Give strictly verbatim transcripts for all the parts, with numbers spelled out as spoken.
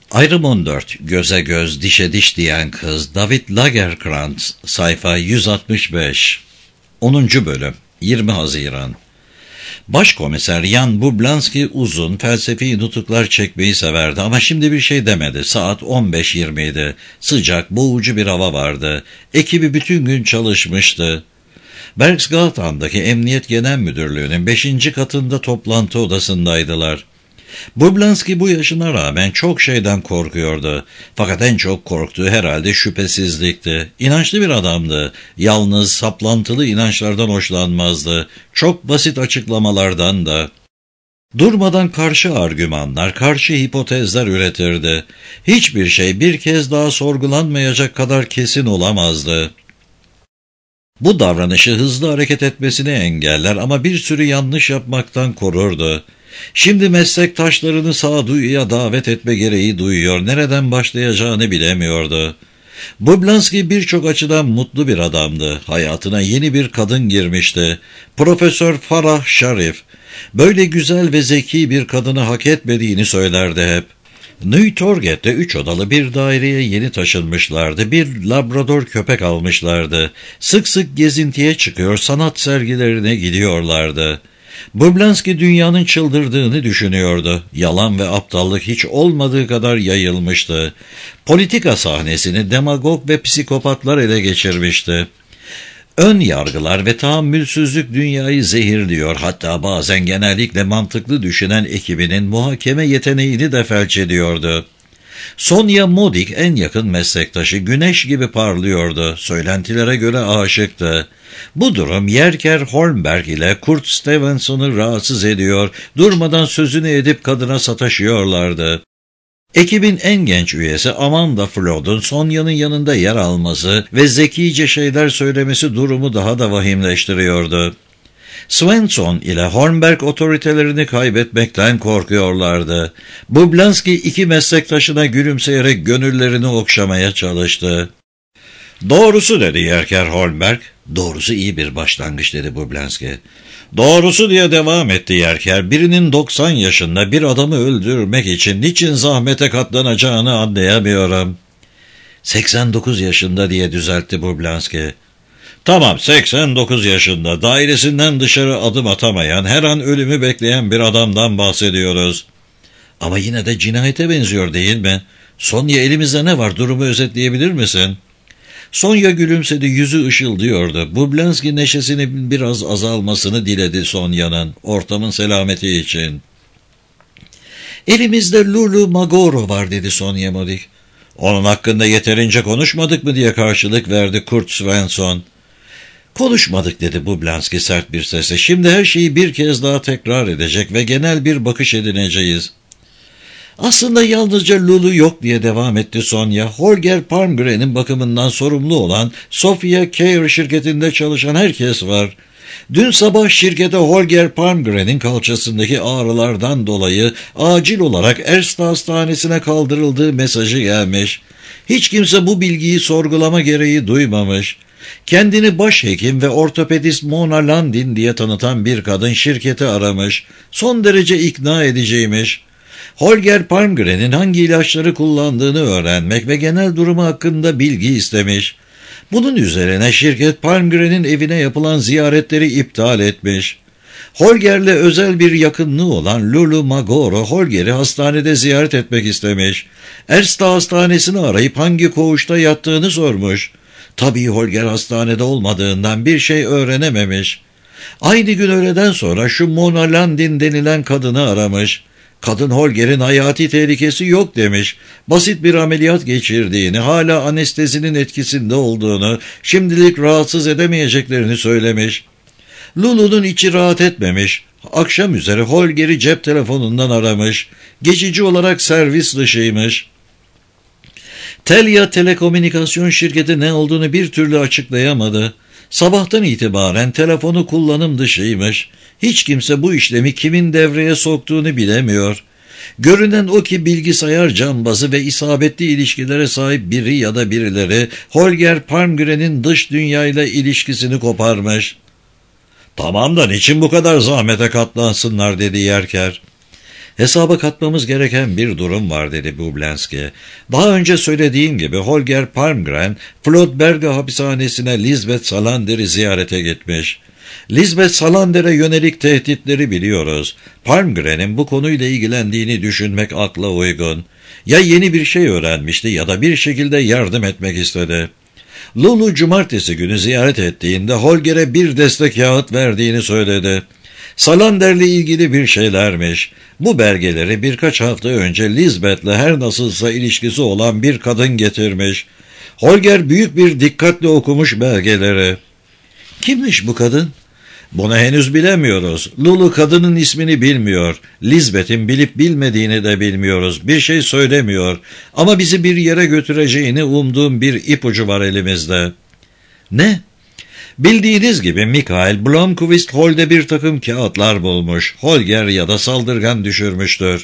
Ayrım on dört. Göze göz, dişe diş diyen kız. David Lagercrantz, sayfa yüz altmış beş. onuncu bölüm. yirmi Haziran. Başkomiser Jan Bublanski uzun, felsefi nutuklar çekmeyi severdi ama şimdi bir şey demedi. Saat on beş yirmi idi. Sıcak, boğucu bir hava vardı. Ekibi bütün gün çalışmıştı. Bergsgatan'daki Emniyet Genel Müdürlüğü'nün beşinci katında toplantı odasındaydılar. Bublanski bu yaşına rağmen çok şeyden korkuyordu. Fakat en çok korktuğu herhalde şüphesizlikti. İnançlı bir adamdı. Yalnız saplantılı inançlardan hoşlanmazdı. Çok basit açıklamalardan da. Durmadan karşı argümanlar, karşı hipotezler üretirdi. Hiçbir şey bir kez daha sorgulanmayacak kadar kesin olamazdı. Bu davranışı hızlı hareket etmesini engeller ama bir sürü yanlış yapmaktan korurdu. Şimdi meslektaşlarını sağduyuya davet etme gereği duyuyor, nereden başlayacağını bilemiyordu. Bublanski birçok açıdan mutlu bir adamdı. Hayatına yeni bir kadın girmişti. Profesör Farah Sharif. Böyle güzel ve zeki bir kadını hak etmediğini söylerdi hep. New Torget'te üç odalı bir daireye yeni taşınmışlardı. Bir Labrador köpek almışlardı. Sık sık gezintiye çıkıyor, sanat sergilerine gidiyorlardı. Bublanski dünyanın çıldırdığını düşünüyordu. Yalan ve aptallık hiç olmadığı kadar yayılmıştı. Politika sahnesini demagog ve psikopatlar ele geçirmişti. Ön yargılar ve tahammülsüzlük dünyayı zehirliyor, hatta bazen genellikle mantıklı düşünen ekibinin muhakeme yeteneğini de felç ediyordu. Sonya Modig en yakın meslektaşı, güneş gibi parlıyordu, söylentilere göre aşıktı. Bu durum Yerker Holmberg ile Kurt Stevenson'u rahatsız ediyor, durmadan sözünü edip kadına sataşıyorlardı. Ekibin en genç üyesi Amanda Flood'un Sonya'nın yanında yer alması ve zekice şeyler söylemesi durumu daha da vahimleştiriyordu. Svensson ile Holmberg otoritelerini kaybetmekten korkuyorlardı. Bublanski iki meslektaşına gülümseyerek gönüllerini okşamaya çalıştı. "Doğrusu," dedi Yerker Holmberg. "Doğrusu iyi bir başlangıç," dedi Bublanski. "Doğrusu," diye devam etti Yerker. "Birinin doksan yaşında bir adamı öldürmek için niçin zahmete katlanacağını anlayamıyorum." seksen dokuz yaşında diye düzeltti Bublanski. "Tamam, seksen dokuz yaşında, dairesinden dışarı adım atamayan, her an ölümü bekleyen bir adamdan bahsediyoruz." "Ama yine de cinayete benziyor, değil mi? Sonya, elimizde ne var, durumu özetleyebilir misin?" Sonya gülümsedi, yüzü ışıldıyordu. Bublanski neşesinin biraz azalmasını diledi Sonya'nın, ortamın selameti için. "Elimizde Lulu Magoro var," dedi Sonya Modig. "Onun hakkında yeterince konuşmadık mı?" diye karşılık verdi Kurt Svensson. "Konuşmadık," dedi Bublanski sert bir sesle. "Şimdi her şeyi bir kez daha tekrar edecek ve genel bir bakış edineceğiz." "Aslında yalnızca Lulu yok," diye devam etti Sonya. "Holger Palmgren'in bakımından sorumlu olan Sofia Care şirketinde çalışan herkes var. Dün sabah şirkete Holger Palmgren'in kalçasındaki ağrılardan dolayı acil olarak Erste Hastanesi'ne kaldırıldığı mesajı gelmiş. Hiç kimse bu bilgiyi sorgulama gereği duymamış. Kendini başhekim ve ortopedist Mona Landin diye tanıtan bir kadın şirketi aramış. Son derece ikna ediciymiş. Holger Palmgren'in hangi ilaçları kullandığını öğrenmek ve genel durumu hakkında bilgi istemiş. Bunun üzerine şirket Palmgren'in evine yapılan ziyaretleri iptal etmiş. Holger'le özel bir yakınlığı olan Lulu Magoro, Holger'i hastanede ziyaret etmek istemiş. Erste Hastanesi'ni arayıp hangi koğuşta yattığını sormuş. Tabii Holger hastanede olmadığından bir şey öğrenememiş. Aynı gün öğleden sonra şu Mona Landin denilen kadını aramış. Kadın Holger'in hayati tehlikesi yok demiş. Basit bir ameliyat geçirdiğini, hala anestezinin etkisinde olduğunu, şimdilik rahatsız edemeyeceklerini söylemiş. Lulu'nun içi rahat etmemiş. Akşam üzere Holger'i cep telefonundan aramış. Geçici olarak servis dışıymış. Telia Telekomünikasyon şirketi ne olduğunu bir türlü açıklayamadı. Sabahtan itibaren telefonu kullanım dışıymış. Hiç kimse bu işlemi kimin devreye soktuğunu bilemiyor. Görünen o ki bilgisayar cambazı ve isabetli ilişkilere sahip biri ya da birileri Holger Palmgren'in dış dünyayla ilişkisini koparmış. "Tamam da niçin bu kadar zahmete katlansınlar?" dedi Yerker. Hesaba katmamız gereken bir durum var dedi Bublenski. Daha önce söylediğim gibi Holger Palmgren, Flodberga hapishanesine Lisbeth Salander'i ziyarete gitmiş. Lisbeth Salander'e yönelik tehditleri biliyoruz. Palmgren'in bu konuyla ilgilendiğini düşünmek akla uygun. Ya yeni bir şey öğrenmişti ya da bir şekilde yardım etmek istedi. Lulu cumartesi günü ziyaret ettiğinde Holger'e bir destek kağıt verdiğini söyledi. Salander'le ilgili bir şeylermiş. Bu belgeleri birkaç hafta önce Lisbeth'le her nasılsa ilişkisi olan bir kadın getirmiş. Holger büyük bir dikkatle okumuş belgeleri. Kimmiş bu kadın? Bunu henüz bilemiyoruz. Lulu kadının ismini bilmiyor. Lisbeth'in bilip bilmediğini de bilmiyoruz. Bir şey söylemiyor. Ama bizi bir yere götüreceğini umduğum bir ipucu var elimizde. Ne? Bildiğiniz gibi Mikael Blomqvist holde bir takım kağıtlar bulmuş. Holger ya da saldırgan düşürmüştür.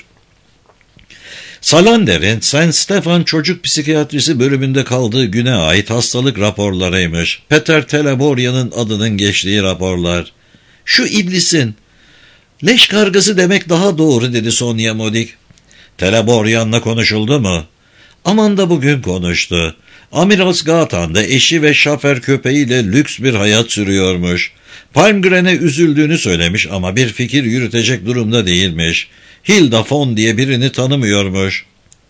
Salander'in Saint Stefan Çocuk Psikiyatrisi bölümünde kaldığı güne ait hastalık raporlarıymış. Peter Teleboryan'ın adının geçtiği raporlar. Şu iblisin. Leş kargası demek daha doğru dedi Sonya Modik. Teleboryan'la konuşuldu mu? Aman da bugün konuştu. Amiral eşi ve şafer köpeğiyle lüks bir hayat sürüyormuş. Palmgren'e üzüldüğünü söylemiş ama bir fikir yürütecek durumda değilmiş. Hilda Fon diye birini tanımıyormuş.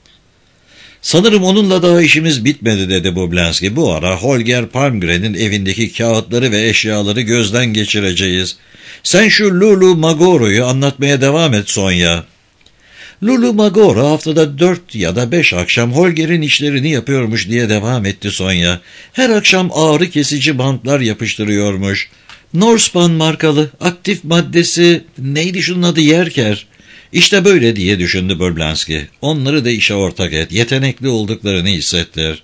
Sanırım onunla daha işimiz bitmedi dedi Bublenski. Bu ara Holger Palmgren'in evindeki kağıtları ve eşyaları gözden geçireceğiz. Sen şu Lulu Magoro'yu anlatmaya devam et Sonya. Lulu Magoro haftada dört ya da beş akşam Holger'in işlerini yapıyormuş diye devam etti Sonya. Her akşam ağrı kesici bantlar yapıştırıyormuş. Norspan markalı aktif maddesi neydi şunun adı Yerker. İşte böyle diye düşündü Bublenski. Onları da işe ortak et, yetenekli olduklarını hissettir.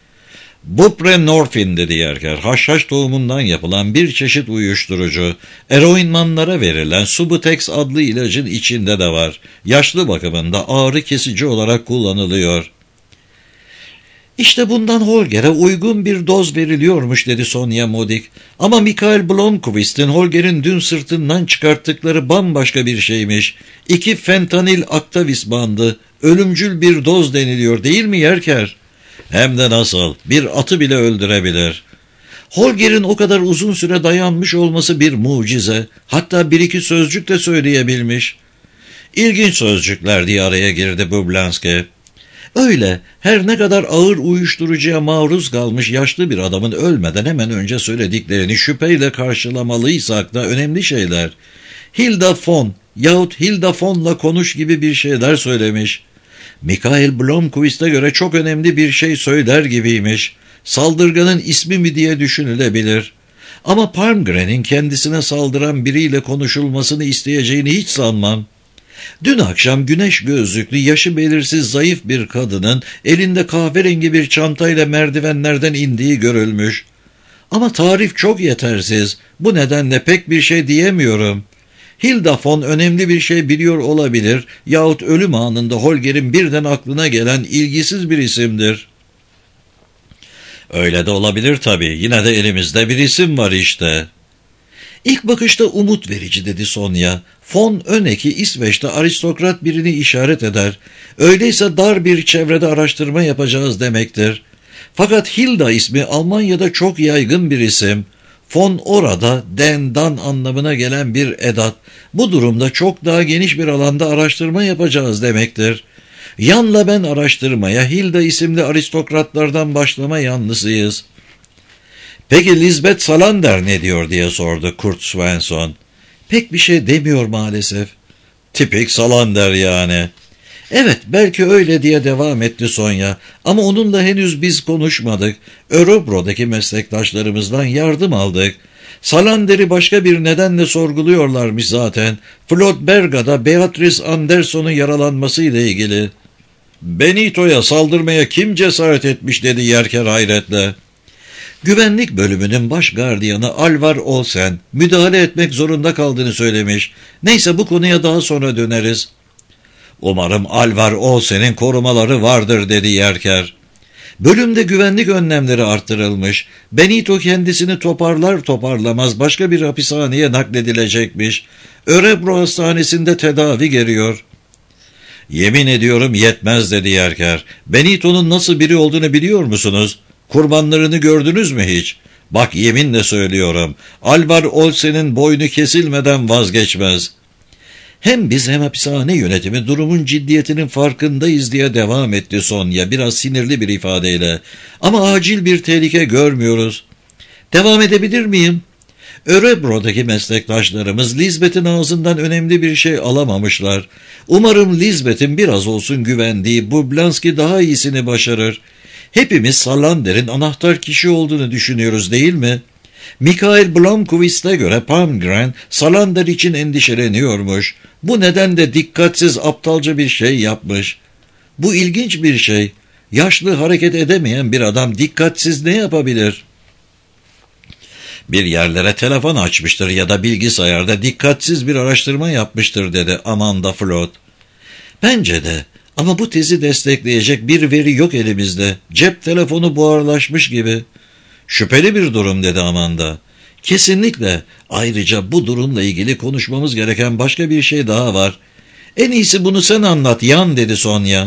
Buprenorfin dedi Yerker. Haşhaş tohumundan yapılan bir çeşit uyuşturucu. Eroinmanlara verilen Subutex adlı ilacın içinde de var. Yaşlı bakımında ağrı kesici olarak kullanılıyor. İşte bundan Holger'e uygun bir doz veriliyormuş dedi Sonya Modik. Ama Mikael Blomqvist'in Holger'in dün sırtından çıkarttıkları bambaşka bir şeymiş. İki fentanil aktavis bandı. Ölümcül bir doz deniliyor değil mi Yerker? Hem de nasıl, bir atı bile öldürebilir. Holger'in o kadar uzun süre dayanmış olması bir mucize. Hatta bir iki sözcük de söyleyebilmiş. İlginç sözcükler diye araya girdi Bublenski. Öyle, her ne kadar ağır uyuşturucuya maruz kalmış yaşlı bir adamın ölmeden hemen önce söylediklerini şüpheyle karşılamalıysak da önemli şeyler. Hilda Fon yahut Hilda Fon'la konuş gibi bir şeyler söylemiş. Mikael Blomqvist'e göre çok önemli bir şey söyler gibiymiş. Saldırganın ismi mi diye düşünülebilir. Ama Palmgren'in kendisine saldıran biriyle konuşulmasını isteyeceğini hiç sanmam. Dün akşam güneş gözlüklü, yaşı belirsiz zayıf bir kadının elinde kahverengi bir çantayla merdivenlerden indiği görülmüş. Ama tarif çok yetersiz. Bu nedenle pek bir şey diyemiyorum. Hilda Fon önemli bir şey biliyor olabilir yahut ölüm anında Holger'in birden aklına gelen ilgisiz bir isimdir. Öyle de olabilir tabii. Yine de elimizde bir isim var işte. İlk bakışta umut verici dedi Sonya. Fon Öneki İsveç'te aristokrat birini işaret eder. Öyleyse dar bir çevrede araştırma yapacağız demektir. Fakat Hilda ismi Almanya'da çok yaygın bir isim. Fon orada den dan anlamına gelen bir edat. Bu durumda çok daha geniş bir alanda araştırma yapacağız demektir. Yan'la ben araştırmaya Hilda isimli aristokratlardan başlama yanlısıyız. Peki Lisbeth Salander ne diyor diye sordu Kurt Svensson. Pek bir şey demiyor maalesef. Tipik Salander yani. Evet belki öyle diye devam etti Sonya. Ama onunla henüz biz konuşmadık. Örebro'daki meslektaşlarımızdan yardım aldık. Salander'i başka bir nedenle sorguluyorlarmış zaten. Flodberga'da Beatrice Anderson'un yaralanmasıyla ilgili. Benito'ya saldırmaya kim cesaret etmiş dedi Yerker hayretle. Güvenlik bölümünün baş gardiyanı Alvar Olsen müdahale etmek zorunda kaldığını söylemiş. Neyse bu konuya daha sonra döneriz. Umarım Alvar Olsen'in korumaları vardır dedi Yerker. Bölümde güvenlik önlemleri arttırılmış. Benito kendisini toparlar toparlamaz başka bir hapishaneye nakledilecekmiş. Örebro hastanesinde tedavi görüyor. Yemin ediyorum yetmez dedi Yerker. Benito'nun nasıl biri olduğunu biliyor musunuz? Kurbanlarını gördünüz mü hiç? Bak yeminle söylüyorum. Alvar Olsen'in boynu kesilmeden vazgeçmez. Hem biz hem hapishane yönetimi durumun ciddiyetinin farkındayız diye devam etti Sonya biraz sinirli bir ifadeyle. Ama acil bir tehlike görmüyoruz. Devam edebilir miyim? Örebro'daki meslektaşlarımız Lisbeth'in ağzından önemli bir şey alamamışlar. Umarım Lisbeth'in biraz olsun güvendiği Bublanski daha iyisini başarır. Hepimiz Salander'in anahtar kişi olduğunu düşünüyoruz değil mi? Mikhail Blomqvist'e göre Palmgren Salander için endişeleniyormuş. Bu nedenle dikkatsiz aptalca bir şey yapmış. Bu ilginç bir şey. Yaşlı hareket edemeyen bir adam dikkatsiz ne yapabilir? Bir yerlere telefon açmıştır ya da bilgisayarda dikkatsiz bir araştırma yapmıştır dedi Amanda Flood. Bence de ama bu tezi destekleyecek bir veri yok elimizde. Cep telefonu buharlaşmış gibi. Şüpheli bir durum dedi Amanda. Kesinlikle. Ayrıca bu durumla ilgili konuşmamız gereken başka bir şey daha var. En iyisi bunu sen anlat Yan dedi Sonya.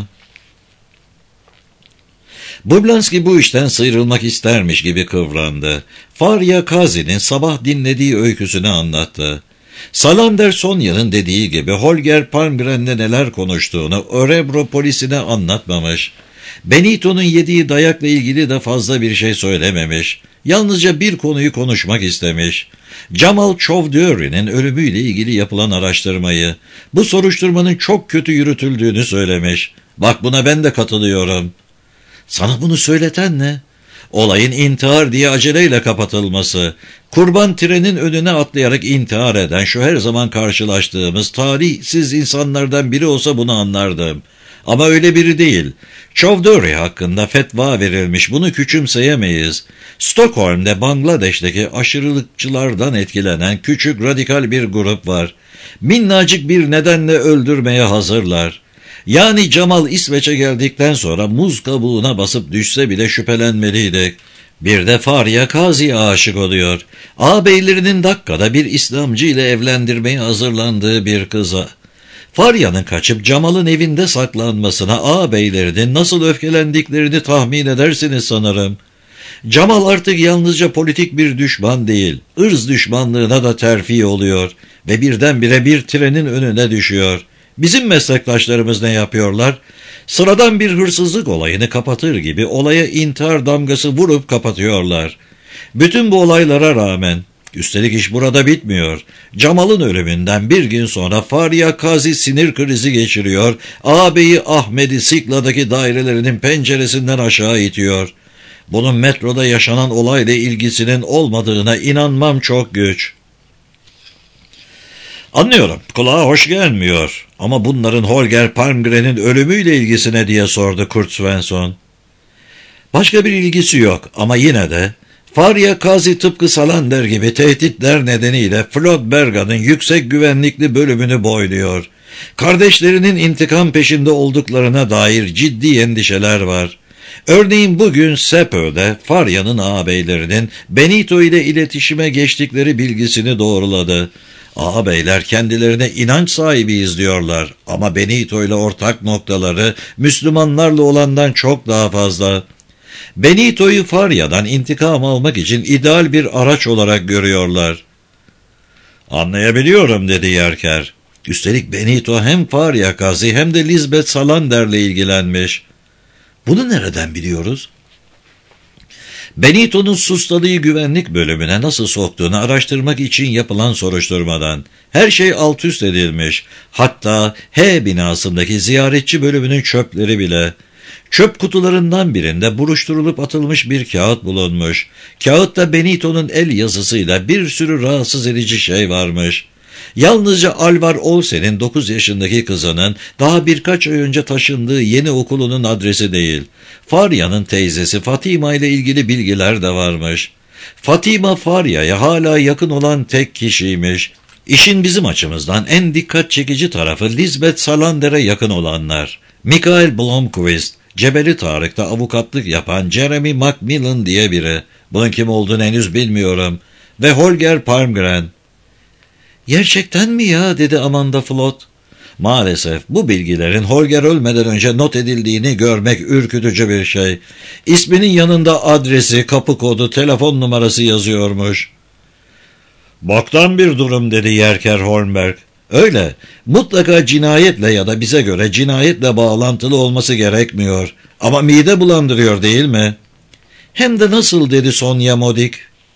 Bublanski bu işten sıyrılmak istermiş gibi kıvrandı. Farya Kazi'nin sabah dinlediği öyküsünü anlattı. Salander Sonya'nın dediği gibi Holger Palmgren'le neler konuştuğunu Örebro polisine anlatmamış. Benito'nun yediği dayakla ilgili de fazla bir şey söylememiş. Yalnızca bir konuyu konuşmak istemiş. Jamal Chaudhry'nin ölümüyle ilgili yapılan araştırmayı, bu soruşturmanın çok kötü yürütüldüğünü söylemiş. Bak buna ben de katılıyorum. Sana bunu söyleten ne? Olayın intihar diye aceleyle kapatılması, kurban trenin önüne atlayarak intihar eden şu her zaman karşılaştığımız talihsiz insanlardan biri olsa bunu anlardım. Ama öyle biri değil. Chaudhry hakkında fetva verilmiş, bunu küçümseyemeyiz. Stockholm'de Bangladeş'teki aşırılıkçılardan etkilenen küçük radikal bir grup var. Minnacık bir nedenle öldürmeye hazırlar. Yani Cemal İsveç'e geldikten sonra muz kabuğuna basıp düşse bile şüphelenmeliydik. Bir de Farya Kazi'ye aşık oluyor. Ağabeylerinin Dakka'da bir İslamcı ile evlendirmeye hazırlandığı bir kıza. Farya'nın kaçıp Cemal'ın evinde saklanmasına ağabeylerinin nasıl öfkelendiklerini tahmin edersiniz sanırım. Cemal artık yalnızca politik bir düşman değil, ırz düşmanlığına da terfi oluyor ve birdenbire bir trenin önüne düşüyor. Bizim meslektaşlarımız ne yapıyorlar? Sıradan bir hırsızlık olayını kapatır gibi olaya intihar damgası vurup kapatıyorlar. Bütün bu olaylara rağmen, üstelik iş burada bitmiyor. Cemal'ın ölümünden bir gün sonra Farya Kazi sinir krizi geçiriyor, ağabeyi Ahmet'i Sikla'daki dairelerinin penceresinden aşağı itiyor. Bunun metroda yaşanan olayla ilgisinin olmadığına inanmam çok güç. Anlıyorum, kulağa hoş gelmiyor. Ama bunların Holger Palmgren'in ölümüyle ilgisine diye sordu Kurt Svensson. Başka bir ilgisi yok ama yine de Farya Kazi tıpkı Salander gibi tehditler nedeniyle Flodberga'nın yüksek güvenlikli bölümünü boyluyor. Kardeşlerinin intikam peşinde olduklarına dair ciddi endişeler var. Örneğin bugün Sepö'de Farya'nın ağabeylerinin Benito ile iletişime geçtikleri bilgisini doğruladı. Ağabeyler kendilerine inanç sahibiyiz diyorlar ama Benito ile ortak noktaları Müslümanlarla olandan çok daha fazla. Benito'yu Farya'dan intikam almak için ideal bir araç olarak görüyorlar. Anlayabiliyorum dedi Yerker. Üstelik Benito hem Farya Kazi hem de Lisbeth Salander'le ilgilenmiş. Bunu nereden biliyoruz? Benito'nun Sustalı'yı güvenlik bölümüne nasıl soktuğunu araştırmak için yapılan soruşturmadan. Her şey alt üst edilmiş. Hatta H binasındaki ziyaretçi bölümünün çöpleri bile. Çöp kutularından birinde buruşturulup atılmış bir kağıt bulunmuş. Kağıtta Benito'nun el yazısıyla bir sürü rahatsız edici şey varmış. Yalnızca Alvar Olsen'in dokuz yaşındaki kızının daha birkaç ay önce taşındığı yeni okulunun adresi değil. Farya'nın teyzesi Fatima ile ilgili bilgiler de varmış. Fatima Farya'ya hala yakın olan tek kişiymiş. İşin bizim açımızdan en dikkat çekici tarafı Lisbeth Salander'e yakın olanlar. Mikhail Blomqvist, Cebeli Tarık'ta avukatlık yapan Jeremy Macmillan diye biri. Bunun kim olduğunu henüz bilmiyorum. Ve Holger Palmgren. Gerçekten mi ya dedi Amanda Flood. Maalesef bu bilgilerin Holger ölmeden önce not edildiğini görmek ürkütücü bir şey. İsminin yanında adresi, kapı kodu, telefon numarası yazıyormuş. Boktan bir durum dedi Yerker Holmberg. Öyle, mutlaka cinayetle ya da bize göre cinayetle bağlantılı olması gerekmiyor. Ama mide bulandırıyor değil mi? Hem de nasıl dedi Sonya Modik.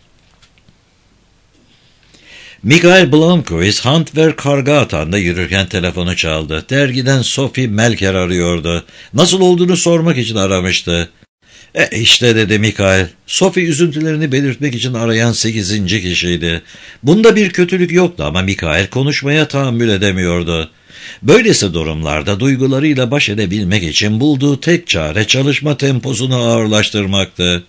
Michael Blomqvist Handwerk Kargatan'da yürürken telefonu çaldı. Dergiden Sophie Melker arıyordu. Nasıl olduğunu sormak için aramıştı. E işte dedi Michael. Sophie üzüntülerini belirtmek için arayan sekizinci kişiydi. Bunda bir kötülük yoktu ama Michael konuşmaya tahammül edemiyordu. Böylesi durumlarda duygularıyla baş edebilmek için bulduğu tek çare çalışma temposunu ağırlaştırmaktı.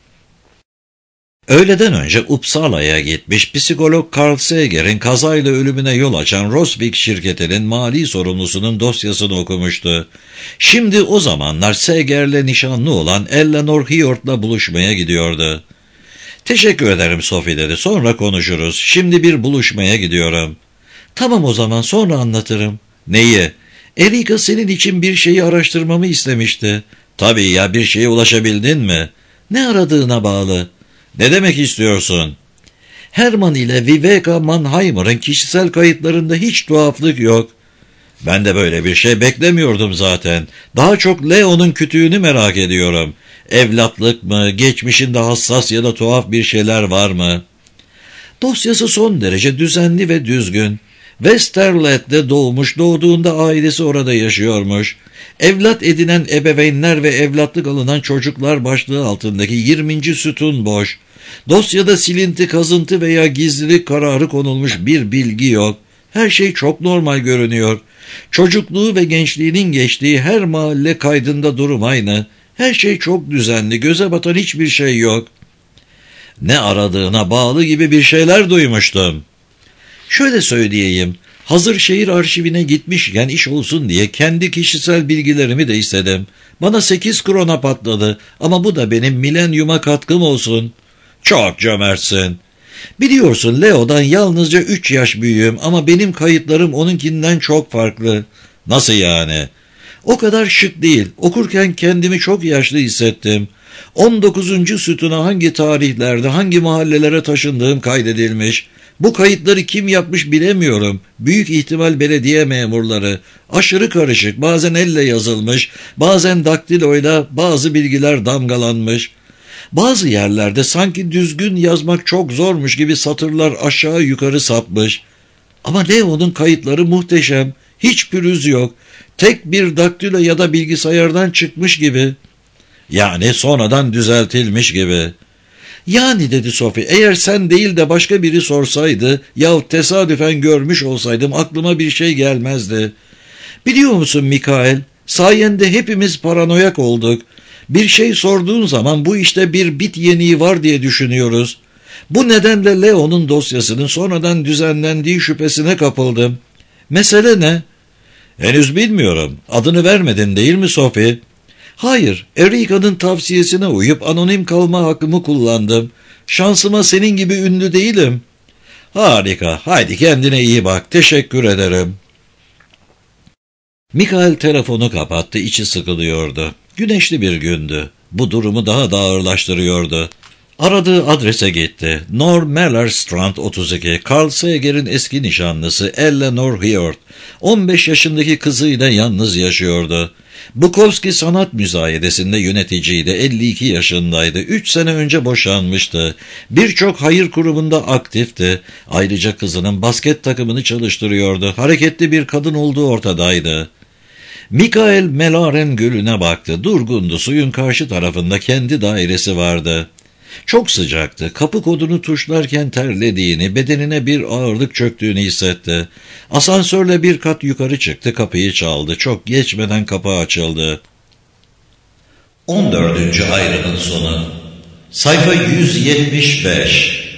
Öğleden önce Uppsala'ya gitmiş psikolog Carl Seger'in kazayla ölümüne yol açan Rosvik şirketinin mali sorumlusunun dosyasını okumuştu. Şimdi o zamanlar Seger'le nişanlı olan Eleanor Hiort'la buluşmaya gidiyordu. "Teşekkür ederim Sophie" dedi. "Sonra konuşuruz. Şimdi bir buluşmaya gidiyorum." "Tamam o zaman, sonra anlatırım." "Neyi?" "Erika senin için bir şeyi araştırmamı istemişti." "Tabii ya, bir şeye ulaşabildin mi?" "Ne aradığına bağlı." "Ne demek istiyorsun?" "Herman ile Viveka Mannheimer'ın kişisel kayıtlarında hiç tuhaflık yok." "Ben de böyle bir şey beklemiyordum zaten. Daha çok Leo'nun kütüğünü merak ediyorum. Evlatlık mı, geçmişinde hassas ya da tuhaf bir şeyler var mı?" "Dosyası son derece düzenli ve düzgün. Westerlet'te doğmuş, doğduğunda ailesi orada yaşıyormuş. Evlat edinen ebeveynler ve evlatlık alınan çocuklar başlığı altındaki yirminci sütun boş. Dosyada silinti, kazıntı veya gizlilik kararı konulmuş bir bilgi yok. Her şey çok normal görünüyor. Çocukluğu ve gençliğinin geçtiği her mahalle kaydında durum aynı. Her şey çok düzenli, göze batan hiçbir şey yok." "Ne aradığına bağlı gibi bir şeyler duymuştum." "Şöyle söyleyeyim, hazır şehir arşivine gitmişken iş olsun diye kendi kişisel bilgilerimi de istedim. Bana sekiz krona patladı ama bu da benim milenyuma katkım olsun." "Çok cömertsin." "Biliyorsun Leo'dan yalnızca üç yaş büyüğüm ama benim kayıtlarım onunkinden çok farklı." "Nasıl yani?" "O kadar şık değil. Okurken kendimi çok yaşlı hissettim. on dokuzuncu sütuna hangi tarihlerde, hangi mahallelere taşındığım kaydedilmiş. Bu kayıtları kim yapmış bilemiyorum. Büyük ihtimal belediye memurları. Aşırı karışık, bazen elle yazılmış, bazen daktiloyla bazı bilgiler damgalanmış. Bazı yerlerde sanki düzgün yazmak çok zormuş gibi satırlar aşağı yukarı sapmış. Ama Leo'nun kayıtları muhteşem, hiç pürüz yok. Tek bir daktilo ya da bilgisayardan çıkmış gibi." "Yani sonradan düzeltilmiş gibi." "Yani" dedi Sophie, "eğer sen değil de başka biri sorsaydı yahut tesadüfen görmüş olsaydım aklıma bir şey gelmezdi. Biliyor musun Mikael, sayende hepimiz paranoyak olduk. Bir şey sorduğun zaman bu işte bir bit yeniği var diye düşünüyoruz. Bu nedenle Leo'nun dosyasının sonradan düzenlendiği şüphesine kapıldım." "Mesele ne?" "Henüz bilmiyorum. Adını vermedin değil mi Sophie?" "Hayır, Erika'nın tavsiyesine uyup anonim kalma hakkımı kullandım. Şansıma senin gibi ünlü değilim." "Harika, haydi kendine iyi bak, teşekkür ederim." Michael telefonu kapattı, içi sıkılıyordu. Güneşli bir gündü. Bu durumu daha da ağırlaştırıyordu. Aradığı adrese gitti. Norrmellerstrand otuz iki, Carl Seger'in eski nişanlısı Eleanor Hiort, on beş yaşındaki kızıyla yalnız yaşıyordu. Bukowski Sanat Müzayedesi'nde yöneticiydi, elli iki yaşındaydı, üç sene önce boşanmıştı. Birçok hayır kurumunda aktifti. Ayrıca kızının basket takımını çalıştırıyordu. Hareketli bir kadın olduğu ortadaydı. Michael Melaren Gölü'ne baktı. Durgundu, suyun karşı tarafında kendi dairesi vardı. Çok sıcaktı. Kapı kodunu tuşlarken terlediğini, bedenine bir ağırlık çöktüğünü hissetti. Asansörle bir kat yukarı çıktı, kapıyı çaldı. Çok geçmeden kapı açıldı. on dördüncü ayrının sonu. Sayfa yüz yetmiş beş.